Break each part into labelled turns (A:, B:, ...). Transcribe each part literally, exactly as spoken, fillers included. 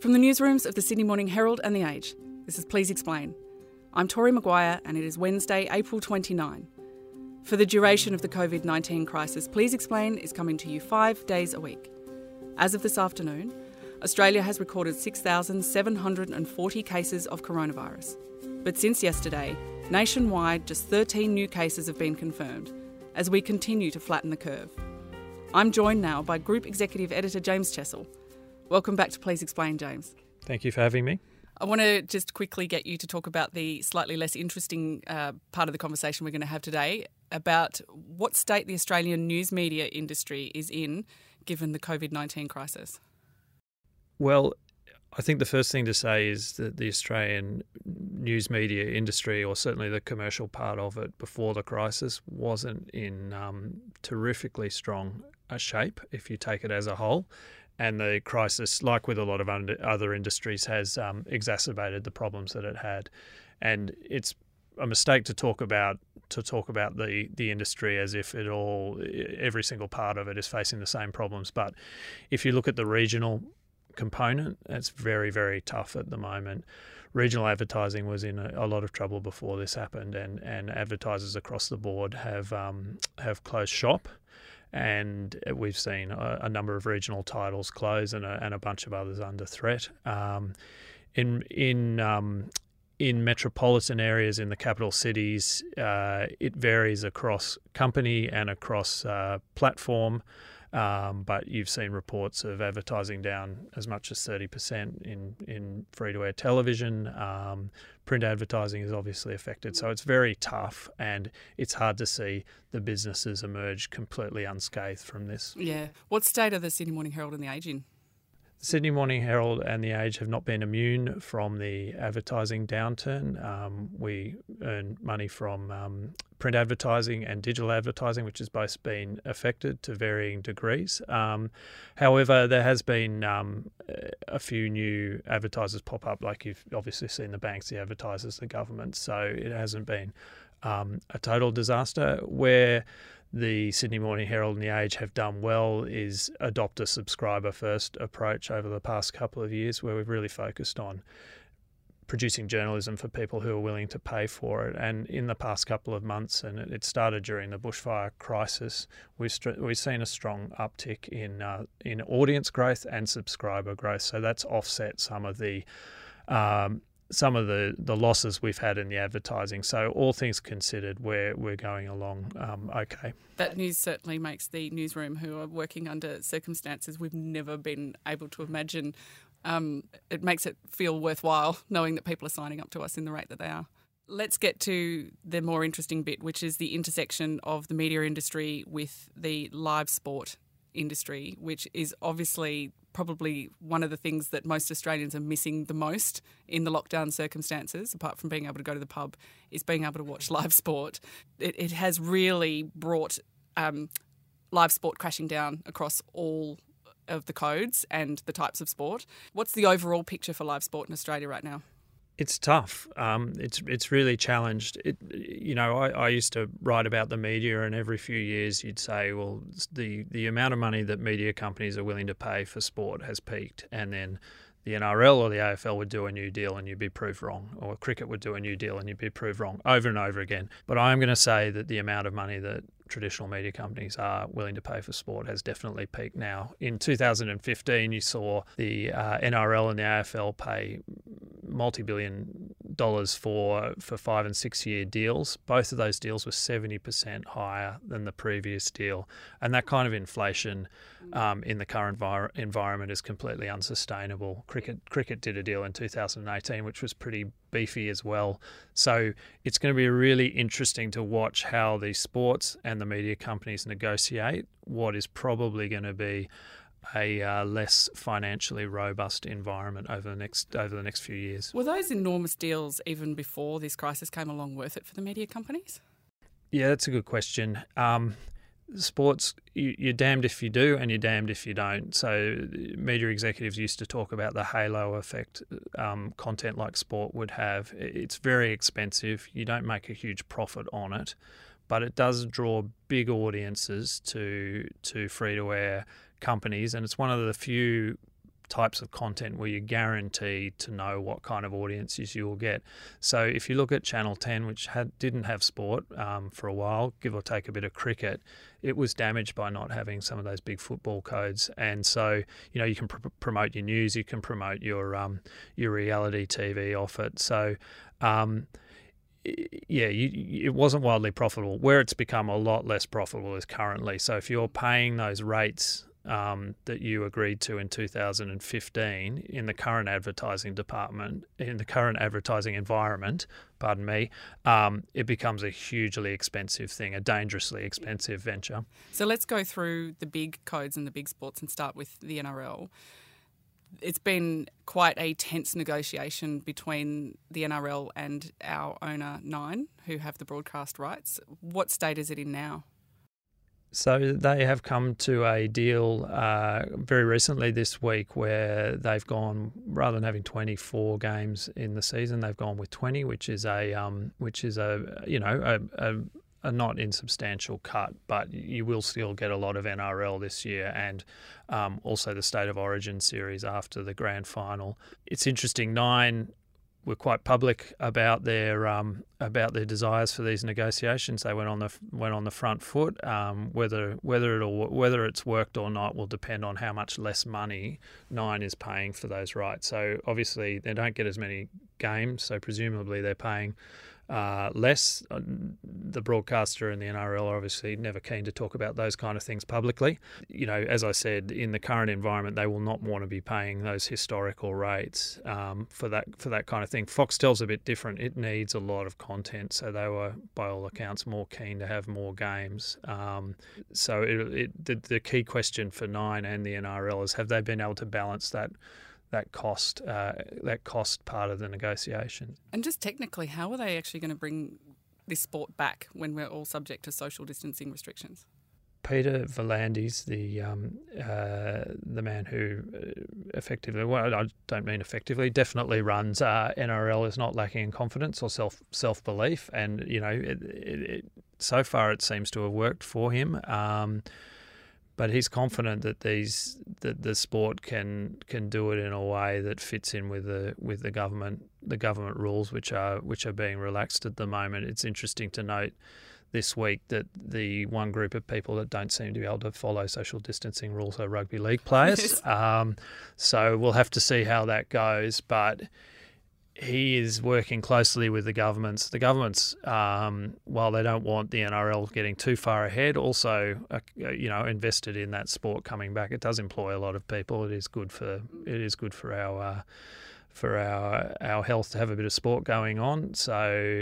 A: From the newsrooms of the Sydney Morning Herald and The Age, this is Please Explain. I'm Tori Maguire and it is Wednesday, April twenty-ninth. For the duration of the covid nineteen crisis, Please Explain is coming to you five days a week. As of this afternoon, Australia has recorded six thousand seven hundred forty cases of coronavirus. But since yesterday, nationwide, just thirteen new cases have been confirmed, as we continue to flatten the curve. I'm joined now by Group Executive Editor James Chessell. Welcome back to Please Explain, James.
B: Thank you for having me.
A: I want to just quickly get you to talk about the slightly less interesting uh, part of the conversation we're going to have today about what state the Australian news media industry is in given the covid nineteen crisis.
B: Well, I think the first thing to say is that the Australian news media industry, or certainly the commercial part of it before the crisis, wasn't in um, terrifically strong a shape if you take it as a whole. And the crisis, like with a lot of other industries, has um, exacerbated the problems that it had. And it's a mistake to talk about to talk about the, the industry as if it all, every single part of it is facing the same problems. But if you look at the regional component, it's very, very tough at the moment. Regional advertising was in a, a lot of trouble before this happened, and, and advertisers across the board have um, have closed shop. And we've seen a, a number of regional titles close and a, and a bunch of others under threat. Um, in in um, in metropolitan areas in the capital cities, uh, it varies across company and across uh, platform. Um, but you've seen reports of advertising down as much as thirty percent in, in free-to-air television. Um, print advertising is obviously affected. So it's very tough, and it's hard to see the businesses emerge completely unscathed from this.
A: Yeah. What state are the Sydney Morning Herald and The Age in?
B: The Sydney Morning Herald and The Age have not been immune from the advertising downturn. Um, we earn money from um, print advertising and digital advertising, which has both been affected to varying degrees. Um, however, there has been um, a few new advertisers pop up, like you've obviously seen the banks, the advertisers, the government. So it hasn't been um, a total disaster. Where the Sydney Morning Herald and The Age have done well is adopt a subscriber-first approach over the past couple of years, where we've really focused on producing journalism for people who are willing to pay for it. And in the past couple of months, and it started during the bushfire crisis, we've, st- we've seen a strong uptick in uh, in audience growth and subscriber growth. So that's offset some of the um, some of the, the losses we've had in the advertising. So all things considered, we're, we're going along um, okay.
A: That news certainly makes the newsroom, who are working under circumstances we've never been able to imagine, um, it makes it feel worthwhile knowing that people are signing up to us in the rate that they are. Let's get to the more interesting bit, which is the intersection of the media industry with the live sport industry, which is obviously probably one of the things that most Australians are missing the most in the lockdown circumstances, apart from being able to go to the pub, is being able to watch live sport. It, it has really brought um, live sport crashing down across all of the codes and the types of sport. What's the overall picture for live sport in Australia right now?
B: It's tough. Um, it's it's really challenged. It, you know, I, I used to write about the media, and every few years you'd say, well, the, the amount of money that media companies are willing to pay for sport has peaked, and then the N R L or the A F L would do a new deal and you'd be proved wrong, or cricket would do a new deal and you'd be proved wrong over and over again. But I'm going to say that the amount of money that traditional media companies are willing to pay for sport has definitely peaked now. In two thousand fifteen, you saw the uh, N R L and the A F L pay multi-billion dollars for for five and six year deals. Both of those deals were seventy percent higher than the previous deal, and that kind of inflation um, in the current vir- environment is completely unsustainable. Cricket cricket did a deal in two thousand eighteen which was pretty beefy as well. So it's going to be really interesting to watch how the sports and the media companies negotiate what is probably going to be a uh, less financially robust environment over the next over the next few years.
A: Were those enormous deals, even before this crisis came along, worth it for the media companies?
B: Yeah, that's a good question. Um, sports, you, you're damned if you do and you're damned if you don't. So media executives used to talk about the halo effect um, content like sport would have. It's very expensive. You don't make a huge profit on it, but it does draw big audiences to to free-to-air companies, and it's one of the few types of content where you're guaranteed to know what kind of audiences you'll get. So if you look at Channel ten, which had, didn't have sport um, for a while, give or take a bit of cricket, it was damaged by not having some of those big football codes. And so, you know, you can pr- promote your news, you can promote your um, your reality T V off it. So, um, yeah, you, it wasn't wildly profitable. Where it's become a lot less profitable is currently. So if you're paying those rates um, that you agreed to in two thousand fifteen in the current advertising department, in the current advertising environment, pardon me, um, it becomes a hugely expensive thing, a dangerously expensive venture.
A: So let's go through the big codes and the big sports and start with the N R L. It's been quite a tense negotiation between the N R L and our owner, Nine, who have the broadcast rights. What state is it in now?
B: So they have come to a deal uh, very recently this week where they've gone, rather than having twenty-four games in the season, they've gone with twenty, which is a um, which is a you know a, a a not insubstantial cut, but you will still get a lot of N R L this year, and um, also the State of Origin series after the grand final. It's interesting. Nine were quite public about their um, about their desires for these negotiations. They went on the went on the front foot. Um, whether whether it'll whether it's worked or not will depend on how much less money Nine is paying for those rights. So obviously they don't get as many games, so presumably they're paying Uh, less. The broadcaster and the N R L are obviously never keen to talk about those kind of things publicly. You know, as I said, in the current environment, they will not want to be paying those historical rates um, for that for that kind of thing. Foxtel's a bit different. It needs a lot of content, so they were, by all accounts, more keen to have more games. Um, so it, it, the, the key question for Nine and the N R L is, have they been able to balance that that cost uh, that cost part of the negotiation?
A: And just technically, how are they actually going to bring this sport back when we're all subject to social distancing restrictions?
B: Peter V'landys, the um, uh, the man who effectively, well, I don't mean effectively, definitely runs uh, N R L, is not lacking in confidence or self self belief, and you know, it, it, it, so far it seems to have worked for him. Um, But he's confident that these that the sport can can do it in a way that fits in with the with the government the government rules, which are which are being relaxed at the moment. It's interesting to note this week that the one group of people that don't seem to be able to follow social distancing rules are rugby league players.
A: Yes.
B: Um, so we'll have to see how that goes, but he is working closely with the governments. The governments, um, while they don't want the N R L getting too far ahead, also, uh, you know, invested in that sport coming back. It does employ a lot of people. It is good for it is good for our uh, for our our health to have a bit of sport going on. So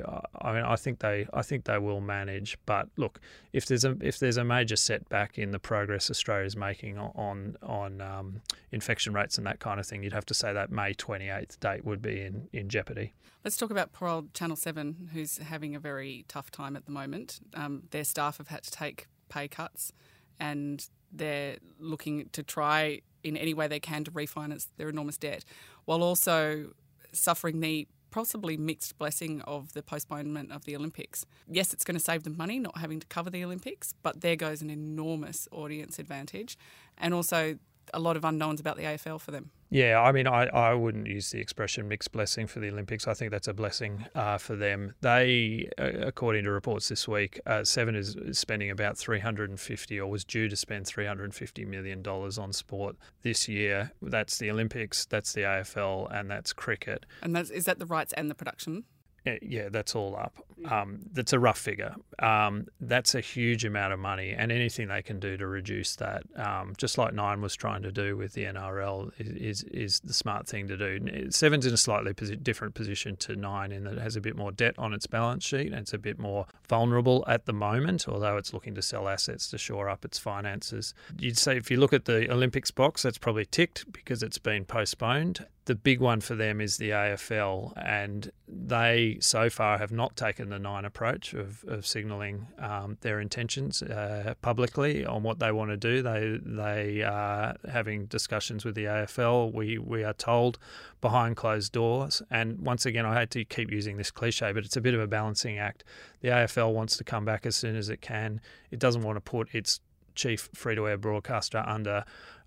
B: I mean, I think they I think they will manage. But look, if there's a if there's a major setback in the progress Australia's making on on um, infection rates and that kind of thing, you'd have to say that May twenty-eighth date would be in, in jeopardy.
A: Let's talk about poor old Channel seven, who's having a very tough time at the moment. Um, their staff have had to take pay cuts, and they're looking to try in any way they can to refinance their enormous debt, while also suffering the possibly mixed blessing of the postponement of the Olympics. Yes, it's going to save them money not having to cover the Olympics, but there goes an enormous audience advantage, and also a lot of unknowns about the A F L for them.
B: Yeah, I mean, I, I wouldn't use the expression mixed blessing for the Olympics. I think that's a blessing uh, for them. They, uh, according to reports this week, uh, Seven is, is spending about three hundred fifty, or was due to spend three hundred fifty million dollars on sport this year. That's the Olympics, that's the A F L, and that's cricket.
A: And that's, is that the rights and the production?
B: Yeah, that's all up. Um, that's a rough figure. Um, that's a huge amount of money, and anything they can do to reduce that, um, just like Nine was trying to do with the N R L, is is, is the smart thing to do. Seven's in a slightly posi- different position to Nine in that it has a bit more debt on its balance sheet, and it's a bit more vulnerable at the moment, although it's looking to sell assets to shore up its finances. You'd say if you look at the Olympics box, that's probably ticked because it's been postponed. The big one for them is the A F L, and they so far have not taken the Nine approach of, of signalling um, their intentions uh, publicly on what they want to do. They they are having discussions with the A F L, we, we are told, behind closed doors. And once again, I hate to keep using this cliche, but it's a bit of a balancing act. The A F L wants to come back as soon as it can. It doesn't want to put its chief free-to-air broadcaster under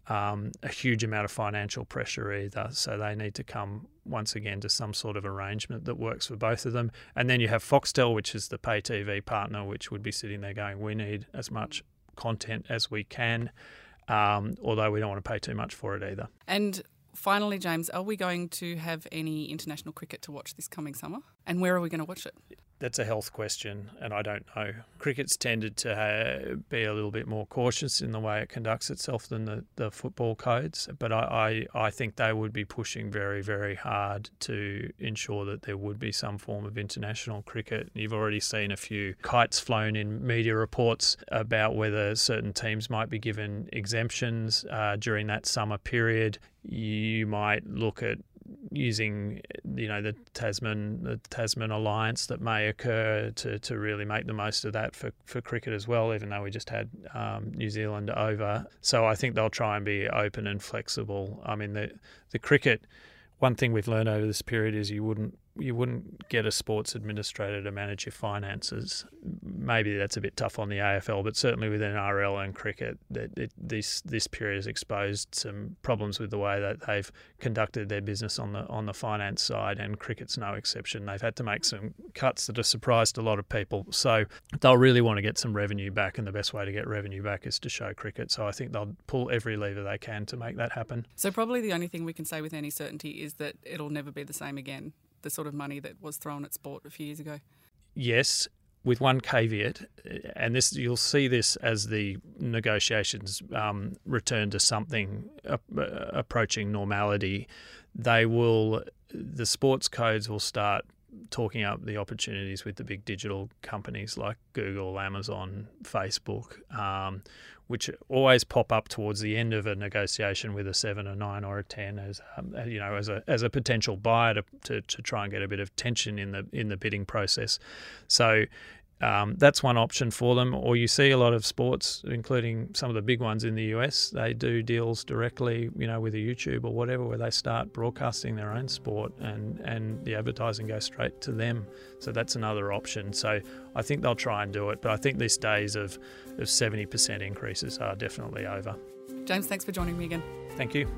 B: um, a huge amount of financial pressure either. So they need to come once again to some sort of arrangement that works for both of them. And then you have Foxtel, which is the pay T V partner, which would be sitting there going, we need as much content as we can, um, although we don't want to pay too much for it either.
A: And finally, James, are we going to have any international cricket to watch this coming summer? And where are we going to watch it?
B: That's a health question, and I don't know. Cricket's tended to ha- be a little bit more cautious in the way it conducts itself than the, the football codes, but I, I, I think they would be pushing very, very hard to ensure that there would be some form of international cricket. You've already seen a few kites flown in media reports about whether certain teams might be given exemptions uh, during that summer period. You might look at using, you know, the Tasman the Tasman alliance that may occur to, to really make the most of that for, for cricket as well, even though we just had um, New Zealand over. So I think they'll try and be open and flexible. I mean, the the cricket, one thing we've learned over this period is you wouldn't you wouldn't get a sports administrator to manage your finances. Maybe that's a bit tough on the A F L, but certainly with N R L and cricket, that it, this this period has exposed some problems with the way that they've conducted their business on the on the finance side, and cricket's no exception. They've had to make some cuts that have surprised a lot of people. So they'll really want to get some revenue back, and the best way to get revenue back is to show cricket. So I think they'll pull every lever they can to make that happen.
A: So probably the only thing we can say with any certainty is that it'll never be the same again, the sort of money that was thrown at sport a few years ago.
B: Yes, with one caveat, and this you'll see this as the negotiations um, return to something uh, approaching normality. They will, the sports codes will start talking up the opportunities with the big digital companies like Google, Amazon, Facebook, um, which always pop up towards the end of a negotiation with a seven, a nine, or a ten, as um, you know, as a as a potential buyer to, to to try and get a bit of tension in the in the bidding process. So. Um, that's one option for them. Or you see a lot of sports, including some of the big ones in the U S, they do deals directly, you know, with a YouTube or whatever, where they start broadcasting their own sport and, and the advertising goes straight to them. So that's another option. So I think they'll try and do it. But I think these days of, of seventy percent increases are definitely over.
A: James, thanks for joining me again.
B: Thank you.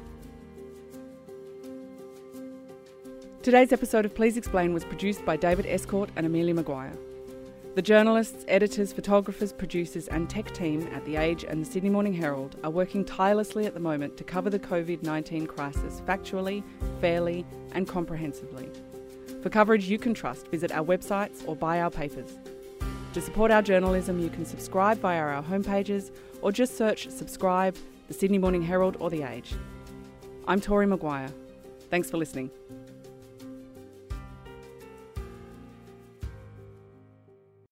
A: Today's episode of Please Explain was produced by David Escourt and Amelia Maguire. The journalists, editors, photographers, producers and tech team at The Age and the Sydney Morning Herald are working tirelessly at the moment to cover the covid nineteen crisis factually, fairly and comprehensively. For coverage you can trust, visit our websites or buy our papers. To support our journalism, you can subscribe via our homepages or just search Subscribe, The Sydney Morning Herald or The Age. I'm Tori Maguire. Thanks for listening.